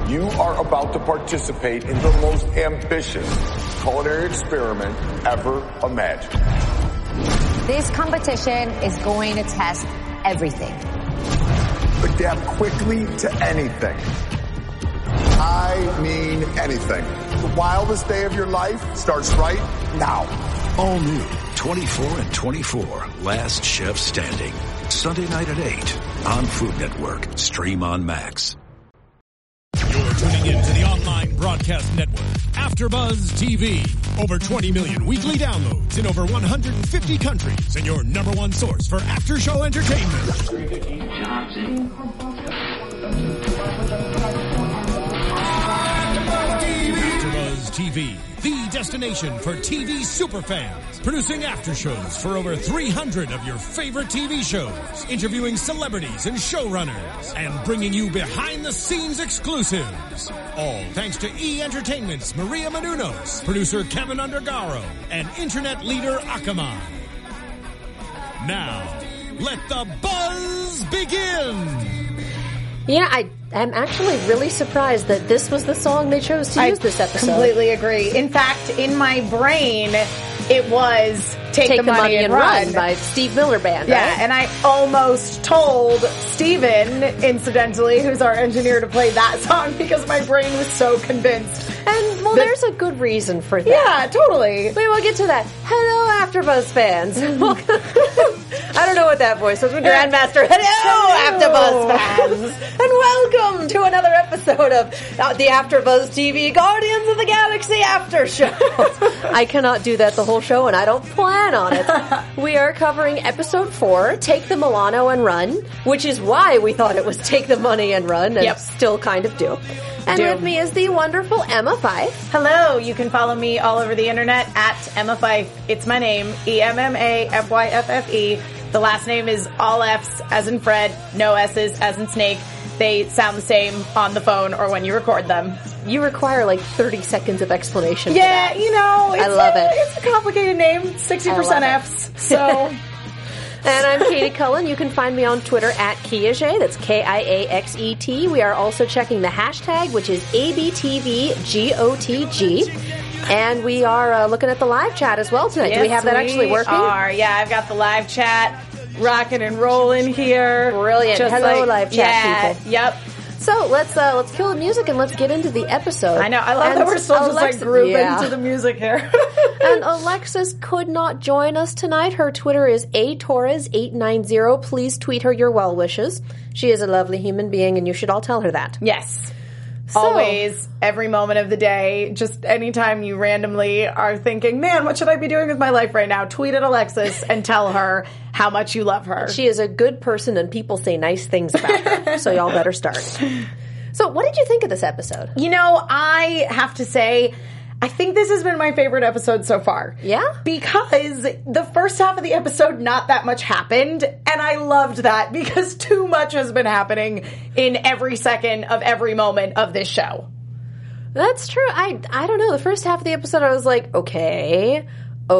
You are about to participate in the most ambitious culinary experiment ever imagined. This competition is going to test everything. Adapt quickly to anything. I mean anything. The wildest day of your life starts right now. All new 24 and 24, Last Chef Standing. Sunday night at 8 on Food Network. Stream on Max. You're tuning in to the online broadcast network, AfterBuzz TV. Over 20 million weekly downloads in over 150 countries, and your number one source for after-show entertainment. AfterBuzz TV, the destination for TV superfans, producing aftershows for over 300 of your favorite TV shows, interviewing celebrities and showrunners, and bringing you behind-the-scenes exclusives. All thanks to E! Entertainment's Maria Menounos, producer Kevin Undergaro, and internet leader Akamai. Now, let the buzz begin! Yeah, I'm actually really surprised that this was the song they chose to use this episode. I completely agree. In fact, in my brain, it was Take the Money and Run by Steve Miller Band, yeah, right? And I almost told Steven, incidentally, who's our engineer, to play that song because my brain was so convinced. And, well, there's a good reason for that. Yeah, totally. Maybe we'll get to that. Hello, AfterBuzz fans. I don't know what that voice was. Grandmaster. Hello, AfterBuzz fans. And welcome to another episode of the AfterBuzz TV Guardians of the Galaxy After Show. I cannot do that the whole show, and I don't plan on it. We are covering episode 4, Take the Milano and Run, which is why we thought it was Take the Money and Run, and still kind of do. And with me is the wonderful Emma Fife. Hello, you can follow me all over the internet at Emma Fife. It's my name, EMMAFYFFE. The last name is all F's as in Fred, no S's as in Snake. They sound the same on the phone or when you record them. You require like 30 seconds of explanation for that. Yeah, you know, I love it. It's a complicated name, 60% F's, so... And I'm Katie Cullen. You can find me on Twitter at Kiaxet. That's Kiaxet. We are also checking the hashtag, which is ABTVGOTG. And we are looking at the live chat as well tonight. Yes, do we have that actually working? Yeah, I've got the live chat rocking and rolling here. Brilliant. Just Hello, live chat people. Yep. So let's kill the music and let's get into the episode. I know. I love that we're still just like grooving to the music here. And Alexis could not join us tonight. Her Twitter is atorres890. Please tweet her your well wishes. She is a lovely human being, and you should all tell her that. Yes. Always, every moment of the day, just anytime you randomly are thinking, man, what should I be doing with my life right now? Tweet at Alexis and tell her how much you love her. She is a good person and people say nice things about her, so y'all better start. So what did you think of this episode? You know, I have to say, I think this has been my favorite episode so far. Yeah? Because the first half of the episode, not that much happened, and I loved that because too much has been happening in every second of every moment of this show. That's true. I don't know. The first half of the episode, I was like, okay,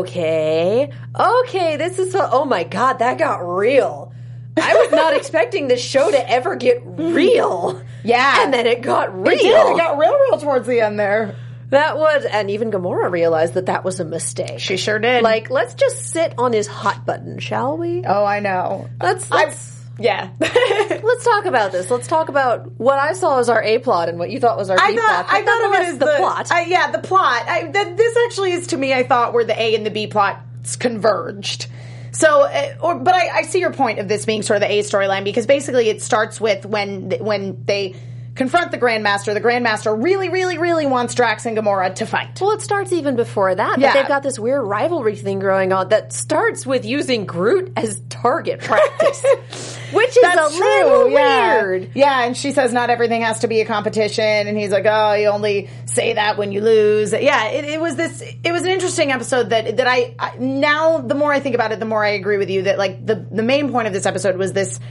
this is oh my god, that got real. I was not expecting this show to ever get real. Yeah. And then it got real. It did. It got real towards the end there. That was, and even Gamora realized that was a mistake. She sure did. Like, let's just sit on his hot button, shall we? Oh, I know. Yeah. Let's talk about this. Let's talk about what I saw as our A plot and what you thought was our B plot. I thought of it as the plot. The plot. This actually is, to me, I thought where the A and the B plots converged. So, but I see your point of this being sort of the A storyline because basically it starts with when they confront the Grandmaster. The Grandmaster really, really, really wants Drax and Gamora to fight. Well, it starts even before that. Yeah. They've got this weird rivalry thing going on that starts with using Groot as target practice. Which is little weird. Yeah, and she says not everything has to be a competition, and he's like, oh, you only say that when you lose. Yeah, it was an interesting episode that I now, the more I think about it, the more I agree with you that, like, the main point of this episode was this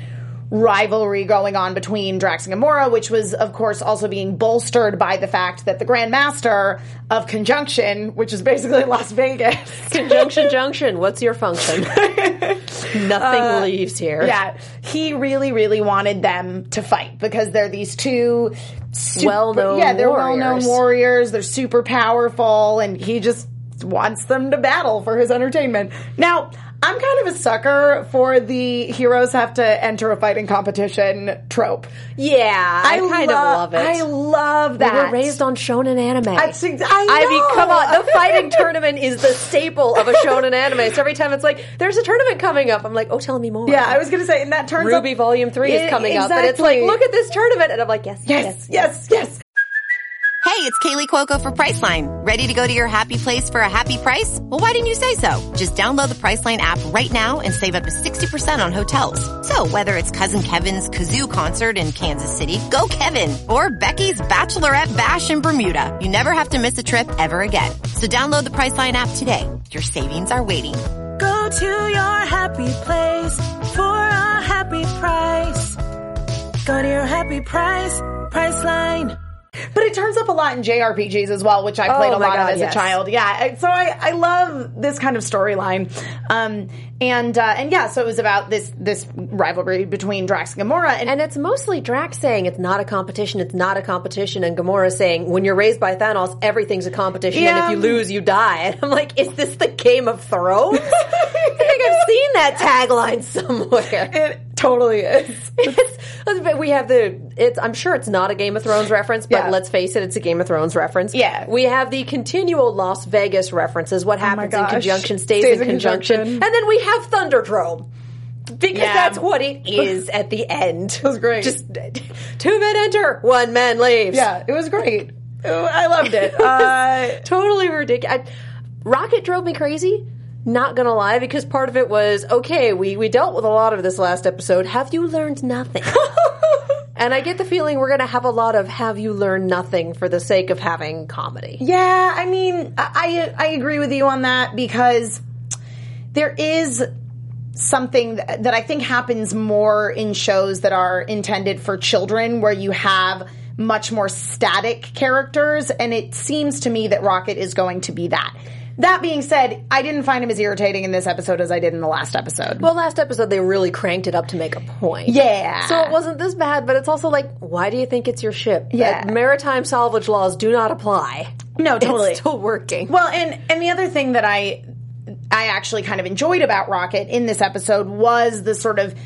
rivalry going on between Drax and Gamora, which was, of course, also being bolstered by the fact that the Grand Master of Conjunction, which is basically Las Vegas. Conjunction Junction, what's your function? Nothing leaves here. Yeah, he really, really wanted them to fight because they're these two well-known well-known warriors. They're super powerful, and he just wants them to battle for his entertainment. Now, I'm kind of a sucker for the heroes have to enter a fighting competition trope. Yeah, I kind of love it. I love that. We were raised on shonen anime. I mean, come on. The fighting tournament is the staple of a shonen anime. So every time it's like, there's a tournament coming up, I'm like, oh, tell me more. Yeah, I was going to say, and that turns Ruby Volume 3 is coming up. And it's like, look at this tournament. And I'm like, yes. Hey, it's Kaylee Cuoco for Priceline. Ready to go to your happy place for a happy price? Well, why didn't you say so? Just download the Priceline app right now and save up to 60% on hotels. So whether it's Cousin Kevin's Kazoo Concert in Kansas City, go Kevin, or Becky's Bachelorette Bash in Bermuda, you never have to miss a trip ever again. So download the Priceline app today. Your savings are waiting. Go to your happy place for a happy price. Go to your happy price, Priceline. But it turns up a lot in JRPGs as well, which I played a lot of as a child. Yeah, so I love this kind of storyline. So it was about this rivalry between Drax and Gamora. And it's mostly Drax saying it's not a competition, and Gamora saying, when you're raised by Thanos, everything's a competition, and if you lose, you die. And I'm like, is this the Game of Thrones? I think I've seen that tagline somewhere. It totally is. We have I'm sure it's not a Game of Thrones reference, but let's face it, it's a Game of Thrones reference. Yeah. We have the continual Las Vegas references. What happens in conjunction stays in conjunction. And then we have Thunderdrome. Because that's what it is at the end. It was great. Just 2 men enter, 1 man leaves. Yeah, it was great. I loved it. Totally ridiculous. Rocket drove me crazy. Not gonna lie, because part of it was, okay, we dealt with a lot of this last episode. Have you learned nothing? And I get the feeling we're gonna have a lot of have you learned nothing for the sake of having comedy. Yeah, I mean, I agree with you on that, because there is something that I think happens more in shows that are intended for children, where you have much more static characters, and it seems to me that Rocket is going to be that. That being said, I didn't find him as irritating in this episode as I did in the last episode. Well, last episode they really cranked it up to make a point. Yeah. So it wasn't this bad, but it's also like, why do you think it's your ship? Yeah. Maritime salvage laws do not apply. No, totally. It's still working. Well, and the other thing that I actually kind of enjoyed about Rocket in this episode was the sort of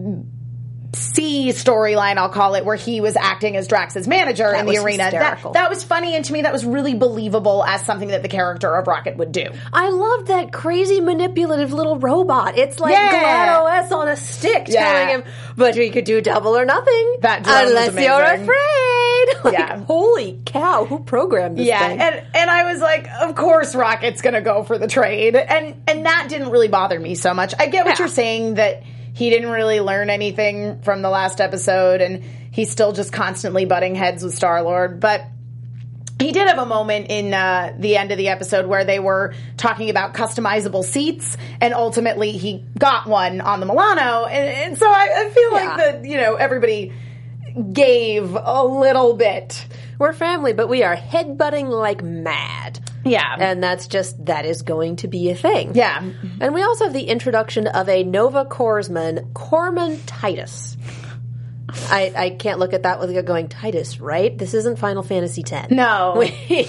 C storyline, I'll call it, where he was acting as Drax's manager in the arena. That was funny, and to me that was really believable as something that the character of Rocket would do. I loved that crazy manipulative little robot. It's like GLaDOS on a stick telling him, but we could do double or nothing. That drone unless was you're afraid. Like, holy cow, who programmed this thing? And I was like, of course Rocket's gonna go for the trade. And that didn't really bother me so much. I get what you're saying, that he didn't really learn anything from the last episode, and he's still just constantly butting heads with Star-Lord. But he did have a moment in the end of the episode where they were talking about customizable seats, and ultimately he got one on the Milano. And so I feel like that, everybody gave a little bit. We're family, but we are headbutting like mad. Yeah. And that is going to be a thing. Yeah. And we also have the introduction of a Nova Corpsman, Corman Titus. I can't look at that without going, Titus, right? This isn't Final Fantasy X. No.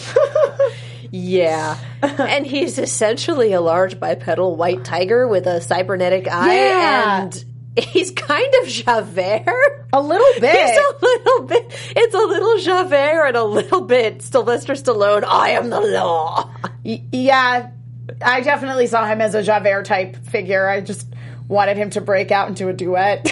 Yeah. And he's essentially a large bipedal white tiger with a cybernetic eye. Yeah. And he's kind of Javert. A little bit. He's a little bit. It's a little Javert and a little bit Sylvester Stallone. I am the law. Yeah, I definitely saw him as a Javert type figure. I just wanted him to break out into a duet.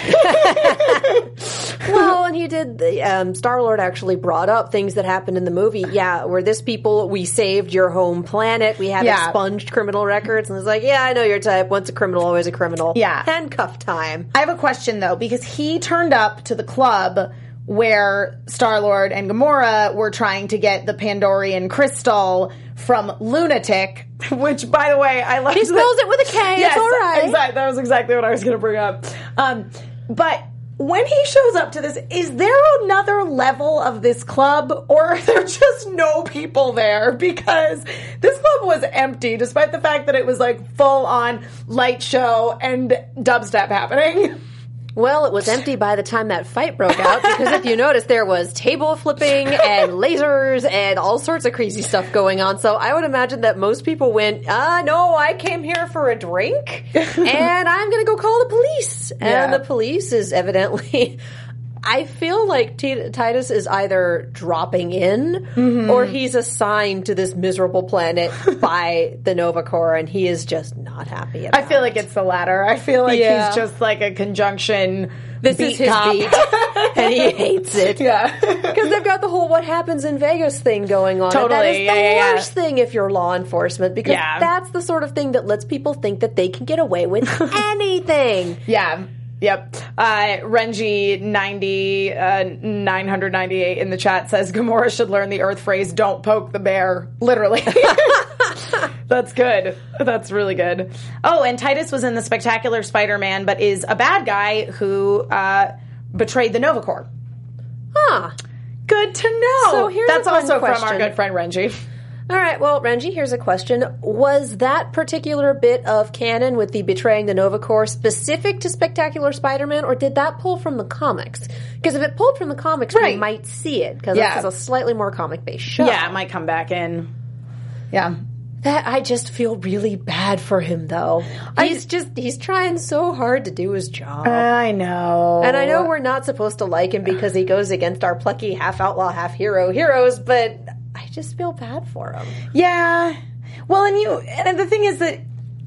Well, and he did. Star-Lord actually brought up things that happened in the movie. Yeah, where this people, we saved your home planet. We have expunged criminal records. And it's like, yeah, I know your type. Once a criminal, always a criminal. Yeah. Handcuff time. I have a question, though, because he turned up to the club where Star-Lord and Gamora were trying to get the Pandorian crystal from Lunatic, which, by the way, I love. He spells it with a K. Yes, it's all right. Exactly. That was exactly what I was going to bring up. But when he shows up to this, is there another level of this club, or are there just no people there? Because this club was empty, despite the fact that it was like full on light show and dubstep happening. Well, it was empty by the time that fight broke out, because if you notice, there was table flipping and lasers and all sorts of crazy stuff going on. So I would imagine that most people went, no, I came here for a drink, and I'm going to go call the police. And the police is evidently... I feel like Titus is either dropping in or he's assigned to this miserable planet by the Nova Corps, and he is just not happy about it. I feel like it's the latter. I feel like he's just like a conjunction This beat is his cop. beat, and he hates it. Yeah. Because they've got the whole what happens in Vegas thing going on. Totally. And that is the worst thing if you're law enforcement, because that's the sort of thing that lets people think that they can get away with anything. Yeah. Yep. Renji 998 in the chat says Gamora should learn the Earth phrase, don't poke the bear. Literally. That's good. That's really good. Oh, and Titus was in the Spectacular Spider-Man, but is a bad guy who betrayed the Nova Corps. Huh. Good to know. So here's That's a fun also question. from our good friend Renji. All right, well, Renji, here's a question. Was that particular bit of canon with the betraying the Nova Corps specific to Spectacular Spider-Man, or did that pull from the comics? Because if it pulled from the comics, we might see it, because this is a slightly more comic-based show. Yeah, it might come back in. Yeah. That I just feel really bad for him, though. He's trying so hard to do his job. I know. And I know we're not supposed to like him because he goes against our plucky half outlaw, half hero heroes, but I just feel bad for him. Yeah. Well, and the thing is that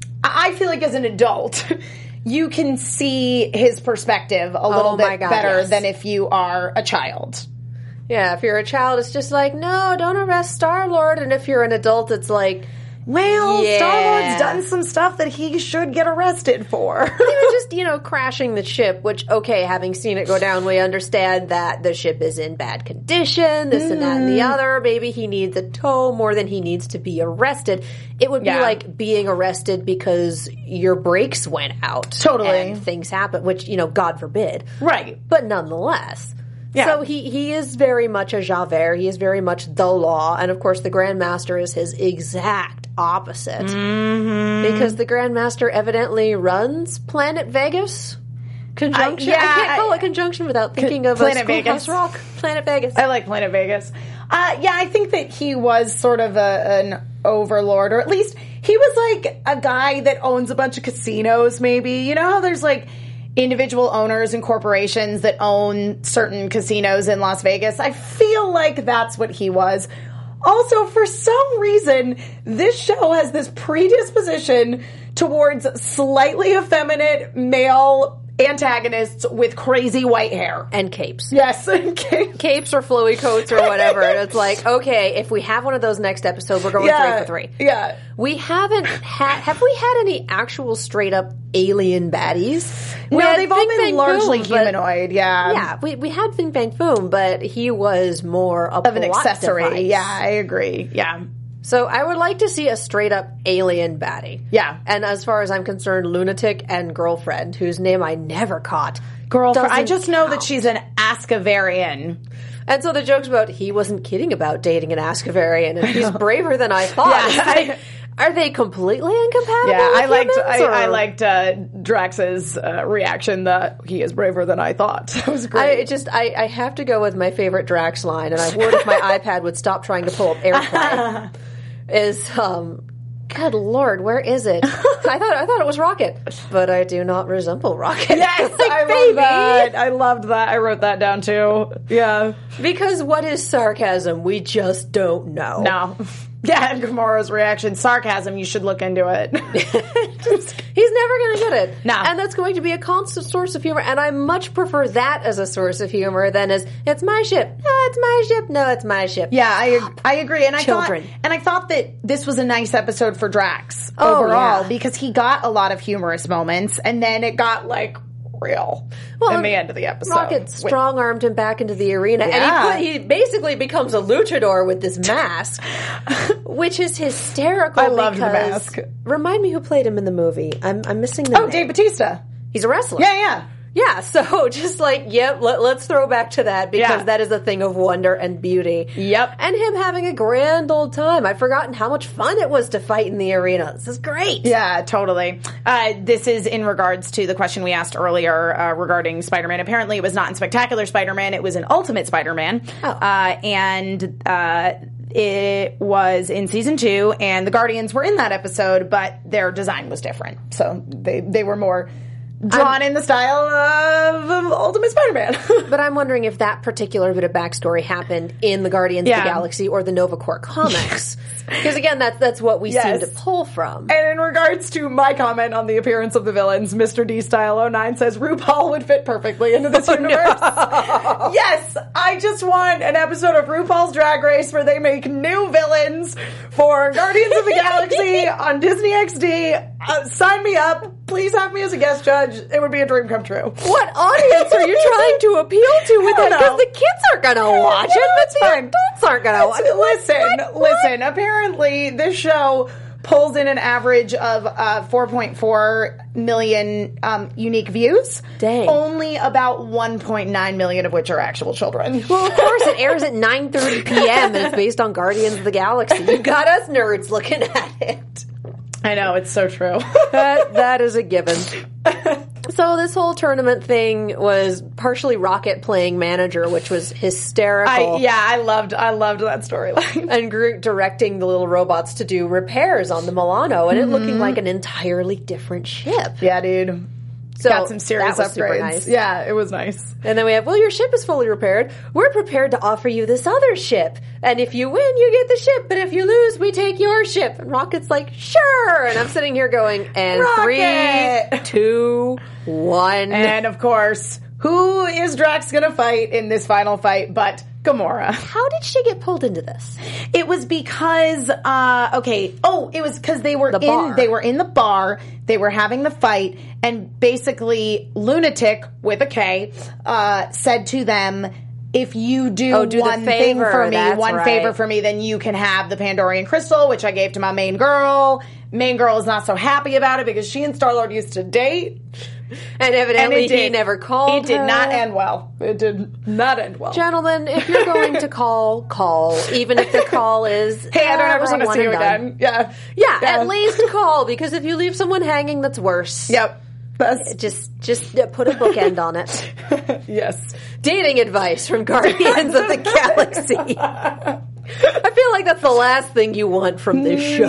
I feel like as an adult, you can see his perspective a little bit better than if you are a child. Yeah, if you're a child, it's just like, no, don't arrest Star-Lord. And if you're an adult, it's like, well, Star-Lord's done some stuff that he should get arrested for. Even just, crashing the ship, which, okay, having seen it go down, we understand that the ship is in bad condition, this and that and the other. Maybe he needs a tow more than he needs to be arrested. It would be like being arrested because your brakes went out. Totally. And things happen, which, God forbid. Right. But nonetheless... Yeah. So he is very much a Javert. He is very much the law. And, of course, the Grandmaster is his exact opposite. Mm-hmm. Because the Grandmaster evidently runs Planet Vegas. Conjunction? I can't call it conjunction without thinking of Planet Schoolhouse Vegas. Rock. Planet Vegas. I like Planet Vegas. I think that he was sort of an overlord, or at least he was like a guy that owns a bunch of casinos, maybe. You know how there's like individual owners and corporations that own certain casinos in Las Vegas? I feel like that's what he was. Also, for some reason, this show has this predisposition towards slightly effeminate male antagonists with crazy white hair. And capes. Yes, and capes. Capes or flowy coats or whatever. And it's like, okay, if we have one of those next episode, we're going 3 for 3. Yeah. We have we had any actual straight up alien baddies? No, they've all been largely humanoid, Yeah, we had Bing Bang Boom, but he was more of an accessory. Device. Yeah, I agree. Yeah. So I would like to see a straight up alien baddie. Yeah. And as far as I'm concerned, Lunatic and Girlfriend, whose name I never caught. Girlfriend. I just know that she's an Askavarian. And so the joke's about he wasn't kidding about dating an Askavarian, and he's braver than I thought. Yeah, are they completely incompatible? Yeah, with I liked Drax's reaction that he is braver than I thought. That was great. I have to go with my favorite Drax line, and I would if my iPad would stop trying to pull up AirPlay. Good Lord, where is it? I thought it was Rocket, but I do not resemble Rocket. Yes, I love that. I loved that. I wrote that down too. Yeah. Because what is sarcasm? We just don't know. No. Yeah, and Gamora's reaction, sarcasm, you should look into it. He's never going to get it. No. And that's going to be a constant source of humor, and I much prefer that as a source of humor than as, it's my ship. No, it's my ship. No, it's my ship. Yeah, I agree. And Children. I thought that this was a nice episode for Drax overall, because he got a lot of humorous moments, and then it got, real in the end of the episode. Rocket strong-armed him back into the arena, and he basically becomes a luchador with this mask, which is hysterical. I loved the mask. Remind me who played him in the movie. I'm missing the name. Dave Bautista. He's a wrestler. Yeah. Yeah, so just like, let's throw back to that because that is a thing of wonder and beauty. Yep. And him having a grand old time. I'd forgotten how much fun it was to fight in the arena. This is great. Yeah, totally. This is in regards to the question we asked earlier regarding Spider-Man. Apparently it was not in Spectacular Spider-Man, it was in Ultimate Spider-Man. It was in season 2, and the Guardians were in that episode, but their design was different. So they were more drawn in the style of Ultimate Spider-Man. But I'm wondering if that particular bit of backstory happened in the Guardians of the Galaxy or the Nova Corps comics. Because again, that's what we seem to pull from. And in regards to my comment on the appearance of the villains, Mr. D Style 09 says RuPaul would fit perfectly into this universe. No. Yes, I just want an episode of RuPaul's Drag Race where they make new villains for Guardians of the Galaxy on Disney XD. Sign me up. Please have me as a guest judge. It would be a dream come true. What audience are you trying to appeal to with that? Because the kids aren't going to watch it, but the adults aren't going to watch it. Listen. Apparently, this show pulls in an average of 4.4 million unique views. Dang. Only about 1.9 million of which are actual children. Well, of course, it airs at 9:30 p.m. and it's based on Guardians of the Galaxy. You got us nerds looking at it. I know, it's so true. that is a given. So this whole tournament thing was partially Rocket playing manager, which was hysterical. I loved that storyline. And Groot directing the little robots to do repairs on the Milano, and it looking like an entirely different ship. Yeah, dude. So got some serious that was upgrades. Super nice. Yeah, it was nice. And then we have, your ship is fully repaired. We're prepared to offer you this other ship. And if you win, you get the ship. But if you lose, we take your ship. And Rocket's like, sure. And I'm sitting here going, and Rocket! 3, 2, 1. And of course, who is Drax gonna fight in this final fight but Gamora? How did she get pulled into this? It was because, it was because they were in the bar, they were having the fight, and basically Lunatic, with a K, said to them, if you do one thing for me, favor for me, then you can have the Pandorian Crystal, which I gave to my main girl. Main girl is not so happy about it because she and Star-Lord used to date. And evidently he never called her. It did not end well. It did not end well. Gentlemen, if you're going to call. Even if the call is, hey, I don't ever want to see you again. Yeah, at least call, because if you leave someone hanging, that's worse. Yep. Just put a bookend on it. Yes. Dating advice from Guardians of the Galaxy. I feel like that's the last thing you want from this show.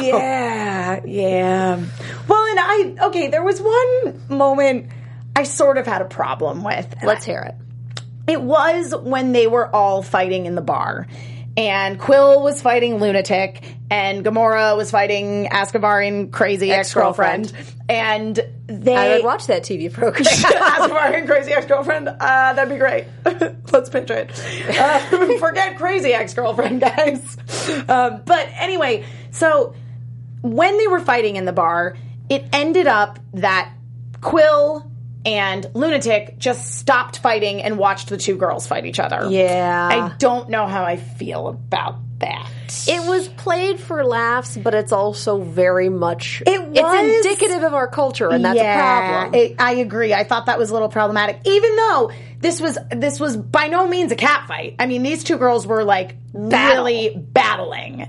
Yeah. Well, and there was one moment I sort of had a problem with. Let's hear it. It was when they were all fighting in the bar. And Quill was fighting Lunatic, and Gamora was fighting Ascavarian crazy ex-girlfriend. And I would watch that TV program. Ascavarian crazy ex-girlfriend? That'd be great. Let's picture it. Forget crazy ex-girlfriend, guys. But anyway, so when they were fighting in the bar, it ended up that Quill and Lunatic just stopped fighting and watched the two girls fight each other. Yeah. I don't know how I feel about that. It was played for laughs, but it's also very much... It's indicative of our culture, and that's a problem. I agree. I thought that was a little problematic. Even though this was by no means a cat fight. I mean, these two girls were, like, really battling.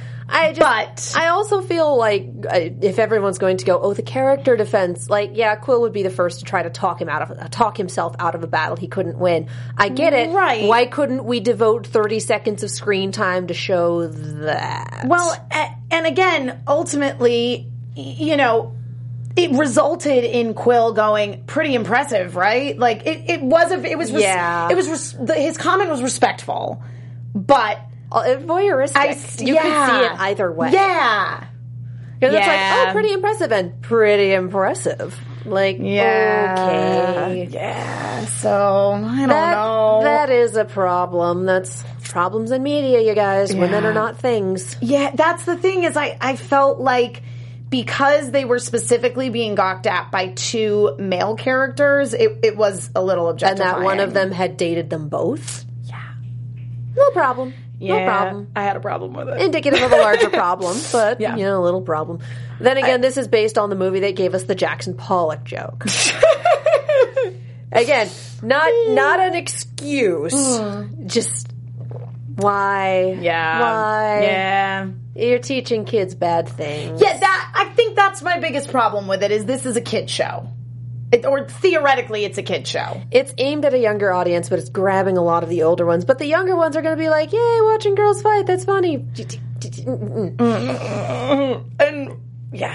I also feel like if everyone's going to go, the character defense, Quill would be the first to try to talk himself out of a battle he couldn't win. I get it. Right. Why couldn't we devote 30 seconds of screen time to show that? Well, and again, ultimately, it resulted in Quill going pretty impressive, right? Like his comment was respectful, but voyeuristic. You could see it either way. Yeah. Because it's like, pretty impressive and pretty impressive. Like, okay. Yeah. So, I don't know. That is a problem. That's problems in media, you guys. Yeah. Women are not things. Yeah, that's the thing is I felt like because they were specifically being gawked at by two male characters, it was a little objectifying. And that one of them had dated them both? Yeah. No problem. Yeah, no problem. I had a problem with it. Indicative of a larger problem, but, a little problem. Then again, this is based on the movie that gave us the Jackson Pollock joke. Again, not an excuse. Just why? Yeah. Why? Yeah. You're teaching kids bad things. Yeah, I think that's my biggest problem with it, is this is a kid show. Or theoretically, it's a kid show. It's aimed at a younger audience, but it's grabbing a lot of the older ones. But the younger ones are going to be like, yay, watching girls fight, that's funny. And, yeah.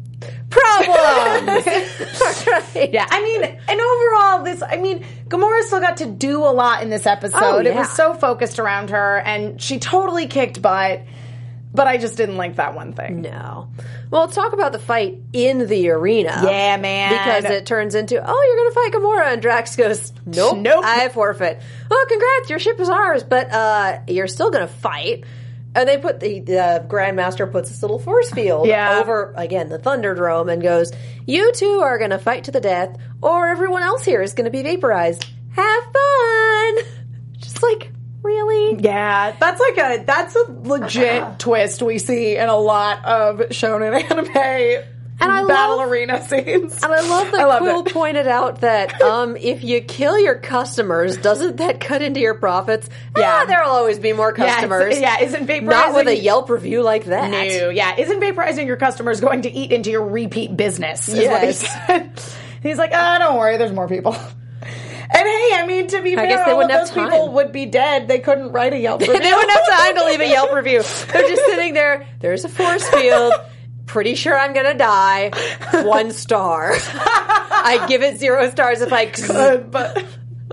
Problems! Right. Yeah, I mean, and overall, Gamora still got to do a lot in this episode. Oh, yeah. It was so focused around her, and she totally kicked butt. But I just didn't like that one thing. No. Well, let's talk about the fight in the arena. Yeah, man. Because it turns into, oh, you're going to fight Gamora. And Drax goes, nope. I forfeit. Oh, congrats. Your ship is ours. But you're still going to fight. And they put the Grandmaster puts this little force field over, again, the Thunderdrome and goes, you two are going to fight to the death, or everyone else here is going to be vaporized. Have fun. Just like... Really? Yeah, that's a legit twist we see in a lot of shonen anime battle arena scenes. And I love that Quill pointed out that if you kill your customers, doesn't that cut into your profits? Yeah, there'll always be more customers. Isn't vaporizing... Not with a Yelp review like that. No, isn't vaporizing your customers going to eat into your repeat business, is what he said. He's like, don't worry, there's more people. And hey, I mean, to be fair, all of those people would be dead. They couldn't write a Yelp review. They wouldn't have time to leave a Yelp review. They're just sitting there. There's a force field. Pretty sure I'm going to die. 1 star. I'd give it 0 stars if I could, but...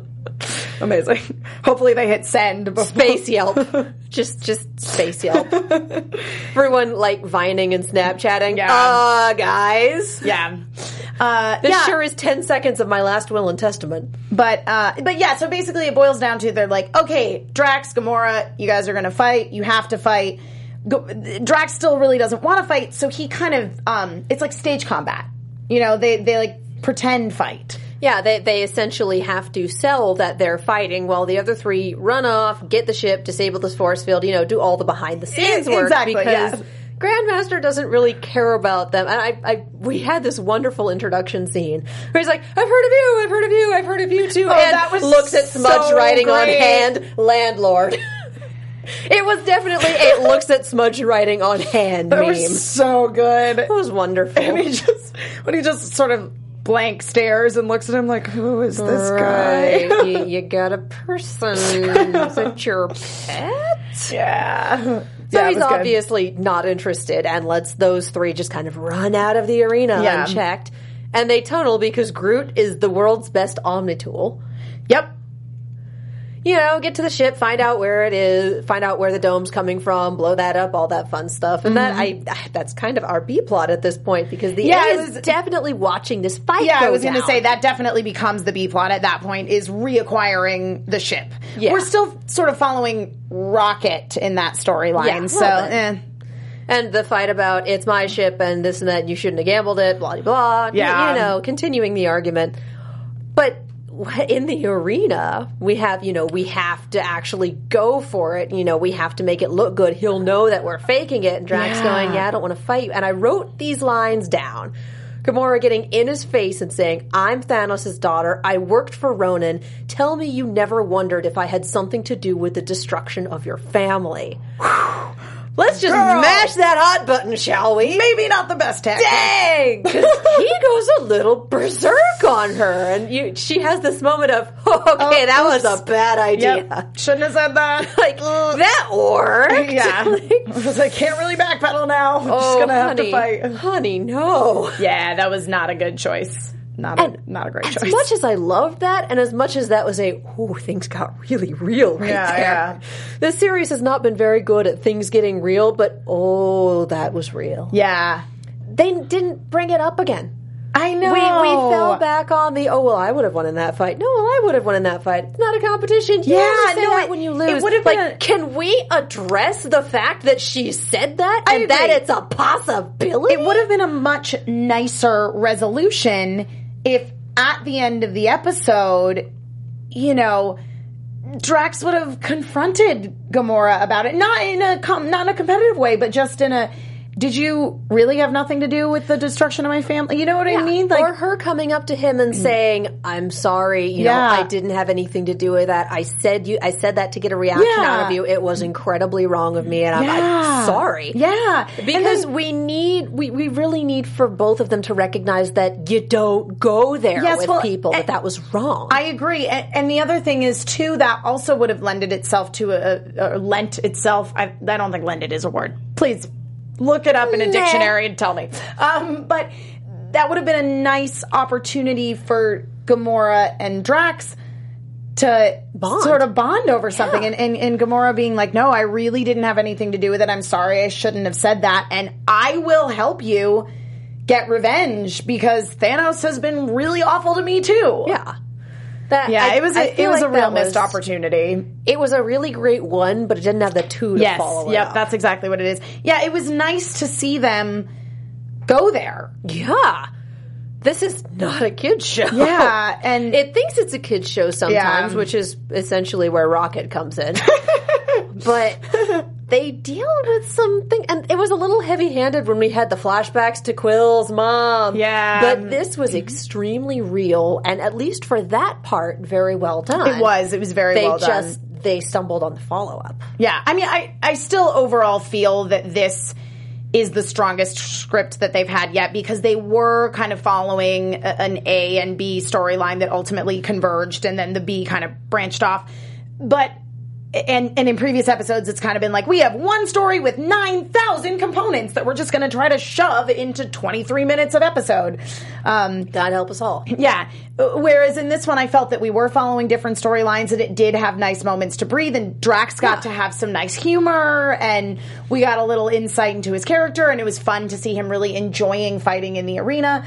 Amazing. Hopefully they hit send before. Space Yelp. Just space Yelp. Everyone, like, vining and Snapchatting. Yeah. Guys. Yeah. This sure is 10 seconds of my last will and testament. But yeah, so basically it boils down to, they're like, okay, Drax, Gamora, you guys are going to fight. You have to fight. Drax still really doesn't want to fight, so he kind of, it's like stage combat. You know, they like pretend fight. Yeah, they essentially have to sell that they're fighting while the other 3 run off, get the ship, disable this force field, do all the behind-the-scenes work. Exactly, because Grandmaster doesn't really care about them. And we had this wonderful introduction scene where he's like, I've heard of you, I've heard of you, I've heard of you too. Oh, and that was looks at smudge writing on hand, landlord. It was definitely a looks at smudge writing on hand meme. It was so good. It was wonderful. And when he just sort of blank stares and looks at him like, who is this guy? you got a person. Is it your pet? Yeah. So he's obviously not interested and lets those 3 just kind of run out of the arena unchecked. And they tunnel because Groot is the world's best Omnitool. Yep. Get to the ship, find out where it is, find out where the dome's coming from, blow that up, all that fun stuff. And that's kind of our B plot at this point, because the A is definitely watching this fight go I was going to down. say, that definitely becomes the B plot at that point, is reacquiring the ship. Yeah. We're still sort of following Rocket in that storyline, And the fight about, it's my ship and this and that, and you shouldn't have gambled it, blah, blah, blah. Yeah. Continuing the argument. But in the arena, we have to actually go for it. We have to make it look good. He'll know that we're faking it. And Drax going, I don't want to fight you. And I wrote these lines down. Gamora getting in his face and saying, I'm Thanos' daughter. I worked for Ronan. Tell me you never wondered if I had something to do with the destruction of your family. Let's just mash that hot button, shall we? Maybe not the best tactic. Dang! Because he goes a little berserk on her. And she has this moment of, that was a bad idea. Yep. Shouldn't have said that. That worked. Yeah. I was like, can't really backpedal now. I'm just going to have to fight. Honey, no. Yeah, that was not a good choice. Not a great choice. As much as I loved that, and as much as that was things got really real there. Yeah. This series has not been very good at things getting real, but that was real. Yeah. They didn't bring it up again. I know. We fell back on the, I would have won in that fight. No, I would have won in that fight. It's not a competition. You say that when you lose. It would have been can we address the fact that she said that and that it's a possibility? It would have been a much nicer resolution if at the end of the episode, Drax would have confronted Gamora about it, not in a competitive way, but just in a did you really have nothing to do with the destruction of my family? You know what I mean? Or her coming up to him and saying, I'm sorry, you know, I didn't have anything to do with that. I said that to get a reaction out of you. It was incredibly wrong of me, and I'm sorry. Yeah. Because we really need for both of them to recognize that you don't go there with people, that was wrong. I agree. And the other thing is, too, that also would have lent itself to I don't think lended is a word. Please look it up in a dictionary and tell me. But that would have been a nice opportunity for Gamora and Drax to sort of bond over something. And Gamora being like, no, I really didn't have anything to do with it. I'm sorry. I shouldn't have said that. And I will help you get revenge because Thanos has been really awful to me, too. Yeah. It was a real missed opportunity. It was a really great one, but it didn't have the two to follow it up. That's exactly what it is. Yeah, it was nice to see them go there. Yeah. This is not a kid's show. Yeah, and it thinks it's a kid's show sometimes, which is essentially where Rocket comes in. But they deal with something, and it was a little heavy-handed when we had the flashbacks to Quill's mom. Yeah. But this was extremely real, and at least for that part, very well done. It was very well done. They stumbled on the follow-up. Yeah, I mean, I still overall feel that this is the strongest script that they've had yet because they were kind of following an A and B storyline that ultimately converged and then the B kind of branched off. But and in previous episodes, it's kind of been like, we have one story with 9,000 components that we're just going to try to shove into 23 minutes of episode. God help us all. Yeah. Whereas in this one, I felt that we were following different storylines and it did have nice moments to breathe. And Drax got to have some nice humor and we got a little insight into his character. And it was fun to see him really enjoying fighting in the arena.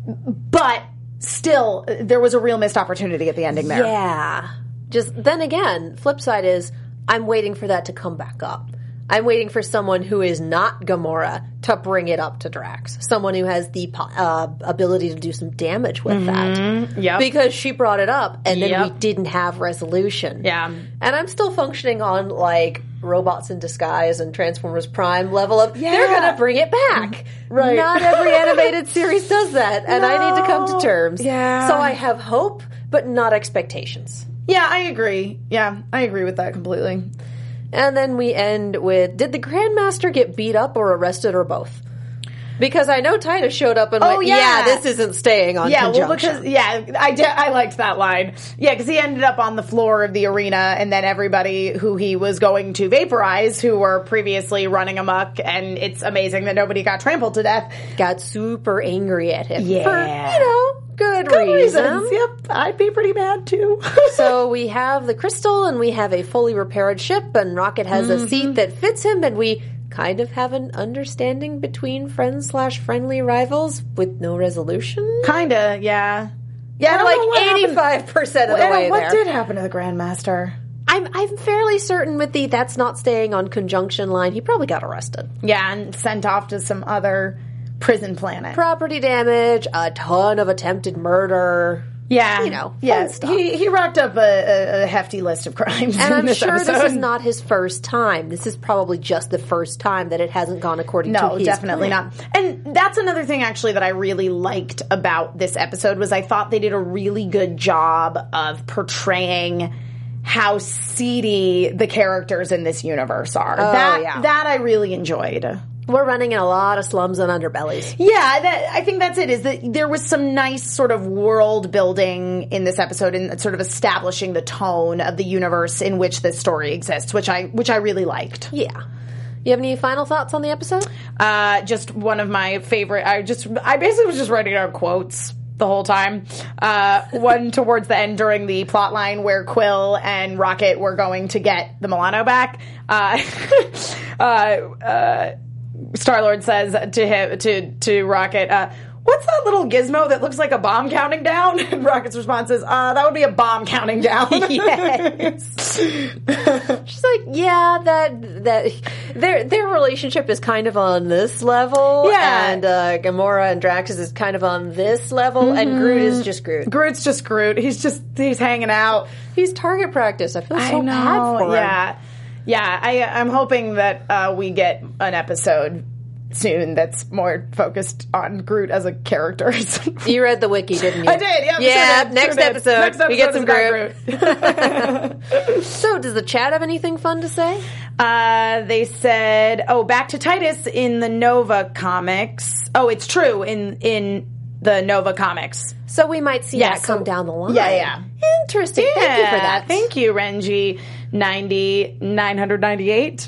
But still, there was a real missed opportunity at the ending there. Yeah. Just then again, flip side is I'm waiting for that to come back up. I'm waiting for someone who is not Gamora to bring it up to Drax. Someone who has the ability to do some damage with that. Yep. Because she brought it up and then we didn't have resolution. Yeah. And I'm still functioning on like Robots in Disguise and Transformers Prime level of they're going to bring it back. Right. Not every animated series does that. And I need to come to terms. Yeah. So I have hope, but not expectations. Yeah, I agree. Yeah, I agree with that completely. And then we end with, did the Grandmaster get beat up or arrested or both? Because I know Titus showed up and went, this isn't staying on Conjunction. Well, because, I liked that line. Yeah, because he ended up on the floor of the arena and then everybody who he was going to vaporize, who were previously running amok, and it's amazing that nobody got trampled to death, got super angry at him. Yeah. For, good reasons. Yep, I'd be pretty mad too. So we have the crystal and we have a fully repaired ship and Rocket has a seat that fits him and we kind of have an understanding between friends/friendly rivals with no resolution. Kinda, yeah. Yeah, like 85% of the way there. What did happen to the Grandmaster? I'm fairly certain with the that's not staying on Conjunction line, he probably got arrested. Yeah, and sent off to some other prison planet. Property damage, a ton of attempted murder. Yeah. Fun stuff. He racked up a hefty list of crimes. And I'm sure episode. This is not his first time. This is probably just the first time that it hasn't gone according to his plan. No, definitely not. And that's another thing, actually, that I really liked about this episode was I thought they did a really good job of portraying how seedy the characters in this universe are. That I really enjoyed. We're running in a lot of slums and underbellies. Yeah, I think that's it, is that there was some nice sort of world building in this episode and sort of establishing the tone of the universe in which this story exists, which I really liked. Yeah. You have any final thoughts on the episode? Just one of my favorite, I basically was just writing down quotes the whole time. One towards the end during the plot line where Quill and Rocket were going to get the Milano back. Star-Lord says to him, to Rocket, what's that little gizmo that looks like a bomb counting down? And Rocket's response is, that would be a bomb counting down. Yes. She's like, yeah, that their relationship is kind of on this level. Yeah. And Gamora and Drax is kind of on this level, and Groot is just Groot. Groot's just Groot. He's hanging out. He's target practice. I feel so bad for him. Yeah. Yeah, I'm hoping that we get an episode soon that's more focused on Groot as a character. You read the wiki, didn't you? I did. Yep, Yeah. sure did, Next sure did. episode, Next we get some episode Groot. So, does the chat have anything fun to say? They said, back to Titus in the Nova comics. Oh, it's true in the Nova comics. So we might see that come down the line. Yeah. Interesting. Yeah, Thank you for that. Thank you, Renji 998.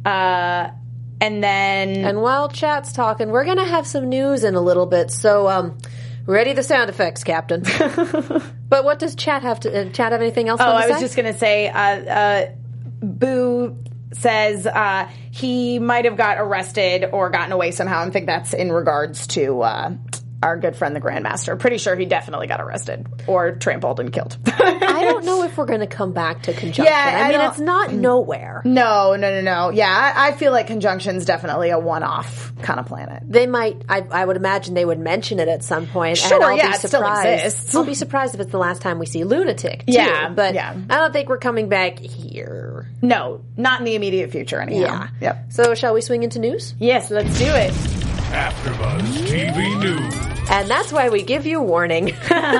And while chat's talking, we're going to have some news in a little bit. So, ready the sound effects, Captain. But what does chat have to? Chat have anything else? I was just going to say, Boo says he might have got arrested or gotten away somehow, and think that's in regards to our good friend, the Grandmaster. Pretty sure he definitely got arrested or trampled and killed. I don't know if we're going to come back to Conjunction. Yeah, I mean, it's not nowhere. No. Yeah, I feel like Conjunction's definitely a one-off kind of planet. They might, I would imagine they would mention it at some point. Sure, and I'll yeah, be it still surprised. exists. I'll be surprised if it's the last time we see Lunatic, too. Yeah, but yeah. I don't think we're coming back here. No, not in the immediate future anyhow. Yeah. Yep. So shall we swing into news? Yes, let's do it. AfterBuzz TV News. And that's why we give you warning.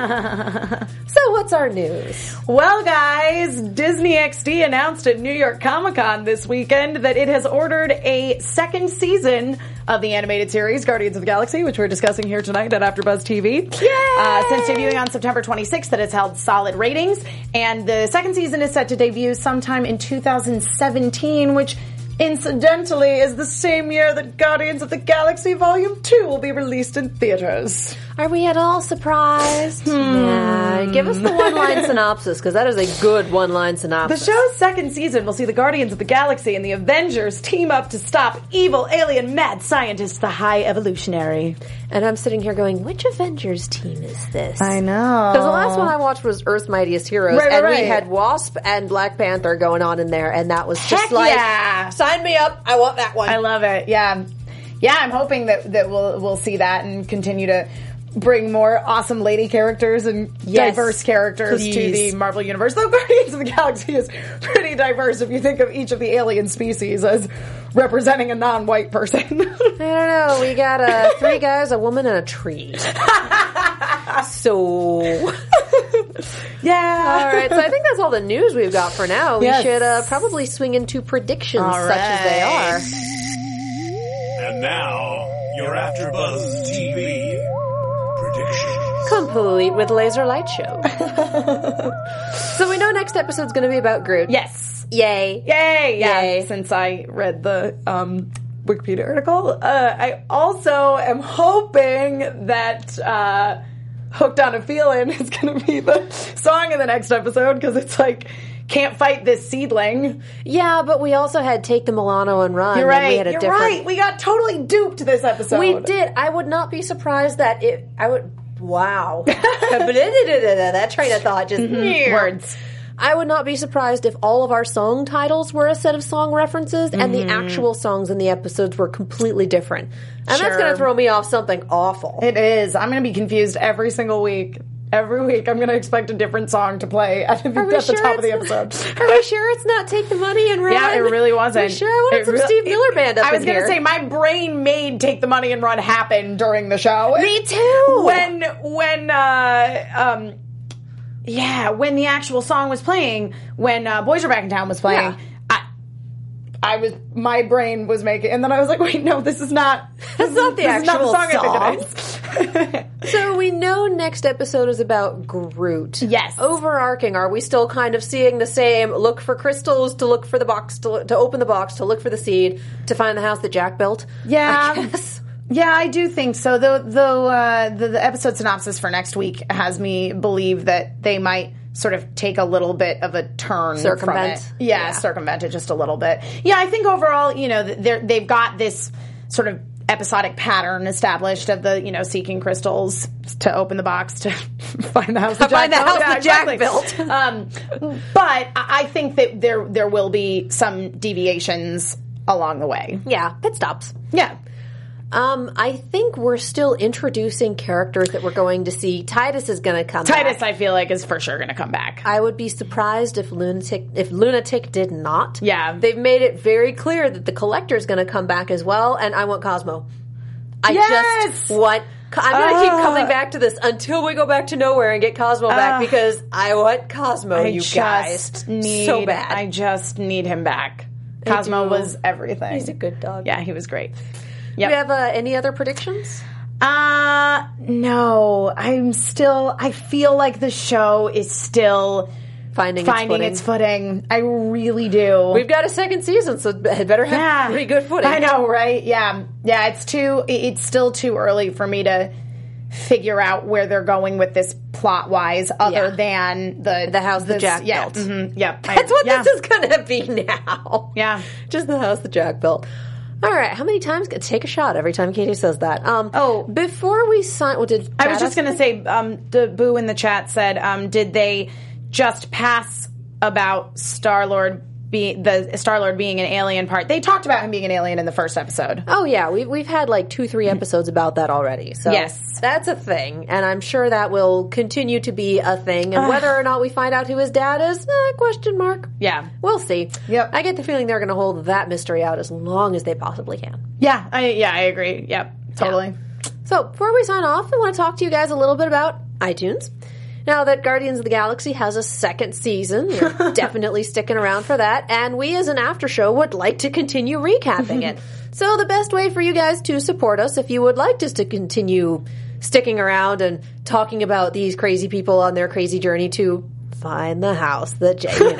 So what's our news? Well, guys, Disney XD announced at New York Comic Con this weekend that it has ordered a second season of the animated series Guardians of the Galaxy, which we're discussing here tonight at AfterBuzz TV. Since debuting on September 26th, that has held solid ratings, and the second season is set to debut sometime in 2017, which incidentally is the same year that Guardians of the Galaxy Volume 2 will be released in theaters. Are we at all surprised? Yeah. Give us the one-line synopsis, because that is a good one-line The synopsis. show's second season will see the Guardians of the Galaxy and the Avengers team up to stop evil alien mad scientist, the High Evolutionary. And I'm sitting here going, which Avengers team is this? I know. Because the last one I watched was Earth's Mightiest Heroes, Right, and right. we had Wasp and Black Panther going on in there, and that was just Heck like, yeah. sign me up, I want that one. I love it. Yeah. Yeah, I'm hoping that we'll see that and continue to bring more awesome lady characters and diverse characters to the Marvel Universe. Though Guardians of the Galaxy is pretty diverse if you think of each of the alien species as representing a non-white person. I don't know. We got 3 guys, a woman, and a tree. So, yeah. all right. So I think that's all the news we've got for now. We Yes. should probably swing into predictions, All such as they are. And now, your AfterBuzz TV predictions. Complete with Laser Light Show. So we know next episode's going to be about Groot. Yes. Yay. Yay! Yeah. Yay. Since I read the Wikipedia article, I also am hoping that "Hooked on a Feelin'" is going to be the song in the next episode, because it's like, can't fight this seedling. Yeah, but we also had Take the Milano and Run. You're and we right. had a You're different... right. We got totally duped this episode. We did. I would not be surprised that it... I would... Wow. That train of thought just... Words. I would not be surprised if all of our song titles were a set of song references and the actual songs in the episodes were completely different. And that's Sure. going to throw me off something awful. It is. I'm going to be confused every single week. Every week, I'm going to expect a different song to play at the top of the episode. Are we sure it's not Take the Money and Run? Yeah, it really wasn't. Are we sure? I wanted It some really- Steve Miller Band up I was in going here. to say, my brain made Take the Money and Run happen during the show. Me too! When the actual song was playing, when Boys Are Back in Town was playing, my brain was making, and then I was like, wait, no, this is not the actual song. I think it is. So we know next episode is about Groot. Yes. Overarching, are we still kind of seeing the same look for crystals, to look for the box, to open the box, to look for the seed, to find the house that Jack built? Yeah. I guess. Yeah, I do think so. Though the episode synopsis for next week has me believe that they might sort of take a little bit of a turn Circumvent. from it. Yeah, circumvent it just a little bit. Yeah, I think overall, they've got this sort of episodic pattern established of the, seeking crystals to open the box to find the house that Jack built. But I think that there will be some deviations along the way. Yeah, pit stops. Yeah. I think we're still introducing characters that we're going to see. Titus is going to come back. Titus, I feel like, is for sure going to come back. I would be surprised if Lunatic did not. Yeah. They've made it very clear that the Collector is going to come back as well, and I want Cosmo. I'm going to keep coming back to this until we go back to nowhere and get Cosmo back, because I want Cosmo, you guys. So bad. I just need him back. Cosmo was everything. He's a good dog. Yeah, he was great. Yep. Do you have any other predictions? No. I feel like the show is still finding its footing. I really do. We've got a second season, so it better have pretty good footing. I know, right? Yeah. Yeah, it's still too early for me to figure out where they're going with this plot-wise, other than the house that Jack built. Mm-hmm, That's what this is going to be now. Yeah. Just the house that Jack built. All right, how many times? Take a shot every time Katie says that. Before we sign... I was just going to say, the Boo in the chat said, did they just pass about Star-Lord being an alien part? They talked about him being an alien in the first episode. Oh, yeah. We've had like 2-3 episodes about that already. So yes. That's a thing, and I'm sure that will continue to be a thing. And whether or not we find out who his dad is, question mark. Yeah. We'll see. Yep. I get the feeling they're going to hold that mystery out as long as they possibly can. Yeah, I agree. Yep, totally. Yeah. So, before we sign off, I want to talk to you guys a little bit about iTunes. Now that Guardians of the Galaxy has a second season, you're definitely sticking around for that, and we as an after show would like to continue recapping it. So the best way for you guys to support us, if you would like us to continue sticking around and talking about these crazy people on their crazy journey to find the house that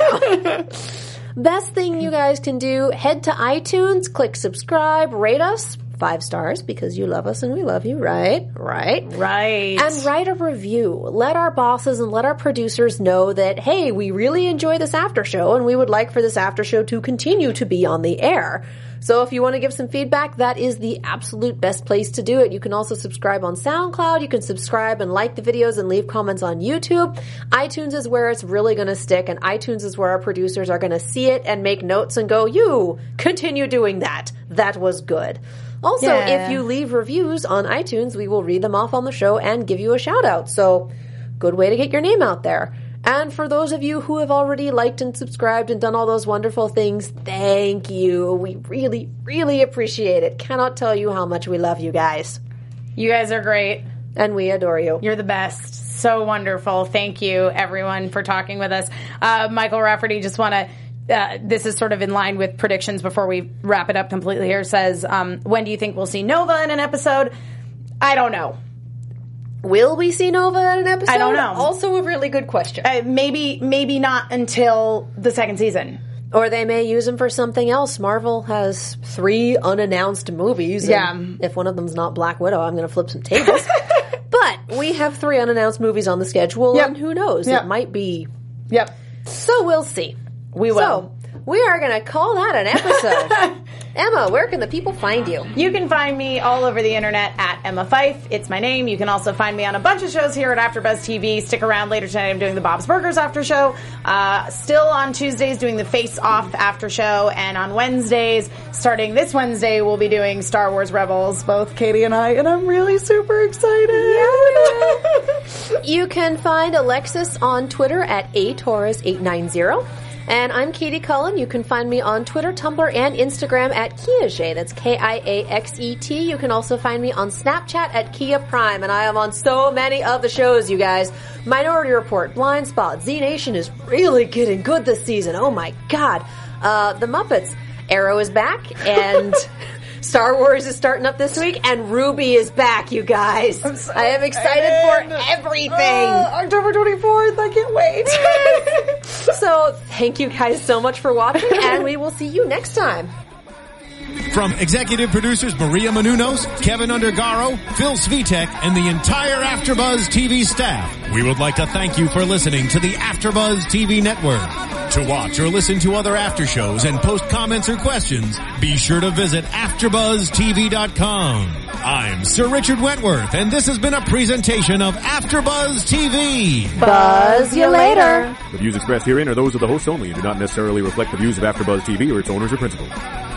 best thing you guys can do, head to iTunes, click subscribe, rate us 5 stars because you love us and we love you, right? Right. And write a review. Let our bosses and let our producers know that, hey, we really enjoy this after show and we would like for this after show to continue to be on the air. So if you want to give some feedback, that is the absolute best place to do it. You can also subscribe on SoundCloud. You can subscribe and like the videos and leave comments on YouTube. iTunes is where it's really going to stick, and iTunes is where our producers are going to see it and make notes and go, you, continue doing that. That was good. Also, if you leave reviews on iTunes, we will read them off on the show and give you a shout out. So, good way to get your name out there. And for those of you who have already liked and subscribed and done all those wonderful things, thank you. We really, really appreciate it. Cannot tell you how much we love you guys. You guys are great. And we adore you. You're the best. So wonderful. Thank you, everyone, for talking with us. Michael Rafferty, just want to... this is sort of in line with predictions before we wrap it up completely here, says, when do you think we'll see Nova in an episode? I don't know. Will we see Nova in an episode? I don't know. Also a really good question. Maybe not until the second season. Or they may use him for something else. Marvel has 3 unannounced movies. Yeah. If one of them's not Black Widow, I'm going to flip some tables. But we have 3 unannounced movies on the schedule, and who knows? It might be... Yep. So we'll see. We will. So, we are going to call that an episode. Emma, where can the people find you? You can find me all over the internet at Emma Fife. It's my name. You can also find me on a bunch of shows here at AfterBuzz TV. Stick around later tonight. I'm doing the Bob's Burgers after show. Still on Tuesdays doing the Face Off after show. And on Wednesdays, starting this Wednesday, we'll be doing Star Wars Rebels, both Katie and I. And I'm really super excited. Yeah. You can find Alexis on Twitter at atorres890. And I'm Katie Cullen. You can find me on Twitter, Tumblr, and Instagram at Kiaxet. That's Kiaxet. You can also find me on Snapchat at Kia Prime. And I am on so many of the shows, you guys. Minority Report, Blind Spot, Z Nation is really getting good this season. Oh my God. The Muppets. Arrow is back, and Star Wars is starting up this week, and Ruby is back, you guys. I am excited for everything. October 24th. I can't wait. So, thank you guys so much for watching, and we will see you next time. From executive producers Maria Menounos, Kevin Undergaro, Phil Svitek, and the entire AfterBuzz TV staff, we would like to thank you for listening to the AfterBuzz TV network. To watch or listen to other after shows and post comments or questions, be sure to visit AfterBuzzTV.com. I'm Sir Richard Wentworth, and this has been a presentation of AfterBuzz TV. Buzz you later. The views expressed herein are those of the hosts only and do not necessarily reflect the views of AfterBuzz TV or its owners or principals.